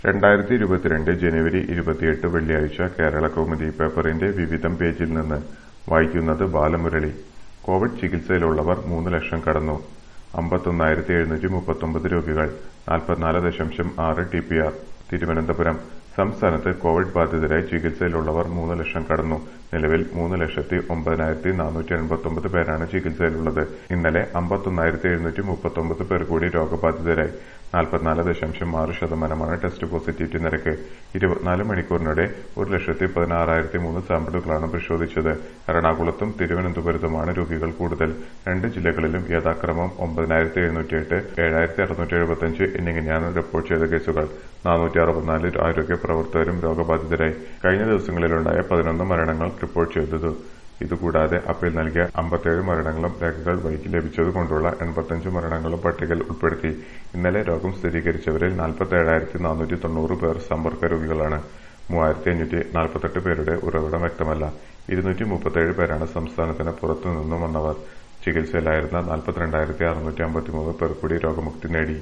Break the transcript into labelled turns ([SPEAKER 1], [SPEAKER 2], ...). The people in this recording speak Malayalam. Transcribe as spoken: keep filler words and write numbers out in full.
[SPEAKER 1] രണ്ടായിരത്തി ഇരുപത്തിരണ്ട് ജനുവരി ഇരുപത്തിയെട്ട് വെള്ളിയാഴ്ച കേരളകൗമുദി പേപ്പറിന്റെ വിവിധം പേജിൽ നിന്ന് വായിക്കുന്നത് ബാലമുരളി. കോവിഡ് ചികിത്സയിലുള്ളവർ മൂന്ന് ലക്ഷം കടന്നു. അമ്പത്തൊന്നായിരത്തി എഴുന്നൂറ്റി മുപ്പത്തൊമ്പത് രോഗികൾ. നാൽപ്പത്തിനാല് ദശാംശം ആറ് ടി പി ആർ. തിരുവനന്തപുരം. സംസ്ഥാനത്ത് കോവിഡ് ബാധിതരായി ചികിത്സയിലുള്ളവർ മൂന്ന് ലക്ഷം കടന്നു. നിലവിൽ മൂന്ന് ലക്ഷത്തി ഒമ്പതിനായിരത്തി നാനൂറ്റി എൺപത്തൊമ്പത് പേരാണ് ചികിത്സയിലുള്ളത്. ഇന്നലെ അമ്പത്തൊന്നായിരത്തി എഴുന്നൂറ്റി മുപ്പത്തൊമ്പത് പേർ കൂടി രോഗബാധിതരായി. നാൽപ്പത്തിനാല് ദശാംശം ആറ് ശതമാനമാണ് ടെസ്റ്റ് പോസിറ്റിവിറ്റി നിരക്ക്. ഇരുപത്തിനാല് മണിക്കൂറിനിടെ ഒരു ലക്ഷത്തി പതിനാറായിരത്തി മൂന്ന് സാമ്പിളുകളാണ് പരിശോധിച്ചത്. എറണാകുളത്തും തിരുവനന്തപുരത്തുമാണ് രോഗികൾ കൂടുതൽ. രണ്ട് ജില്ലകളിലും യഥാക്രമം ഒമ്പതിനായിരത്തി എഴുന്നൂറ്റിയെട്ട്, ഏഴായിരത്തി അറുന്നൂറ്റി എഴുപത്തിയഞ്ച് എന്നിങ്ങനെയാണ് റിപ്പോർട്ട് ചെയ്ത കേസുകൾ. നാനൂറ്റി അറുപത്തിനാല് ആരോഗ്യ പ്രവർത്തകരും രോഗബാധിതരായി. കഴിഞ്ഞ ദിവസങ്ങളിലുണ്ടായ പതിനൊന്ന് മരണങ്ങൾ റിപ്പോർട്ട് ചെയ്തതു. ഇതുകൂടാതെ അപ്പീൽ നൽകിയ അമ്പത്തിയേഴ് മരണങ്ങളും രേഖകൾ വൈകി ലഭിച്ചതുകൊണ്ടുള്ള എൺപത്തിയഞ്ച് മരണങ്ങളും പട്ടികയിൽ ഉൾപ്പെടുത്തി. ഇന്നലെ രോഗം സ്ഥിരീകരിച്ചവരിൽ നാൽപ്പത്തിയേഴായിരത്തി നാനൂറ്റി തൊണ്ണൂറ് പേർ സമ്പർക്ക രോഗികളാണ്. മൂവായിരത്തി അഞ്ഞൂറ്റി നാൽപ്പത്തെട്ട് പേരുടെ ഉറവിടം വ്യക്തമല്ല. ഇരുന്നൂറ്റി മുപ്പത്തിയേഴ് പേരാണ് സംസ്ഥാനത്തിന് പുറത്തുനിന്നും വന്നവർ. ചികിത്സയിലായിരുന്ന നാൽപ്പത്തിരണ്ടായിരത്തി അറുന്നൂറ്റി അമ്പത്തിമൂന്ന് പേർ കൂടി രോഗമുക്തി നേടി.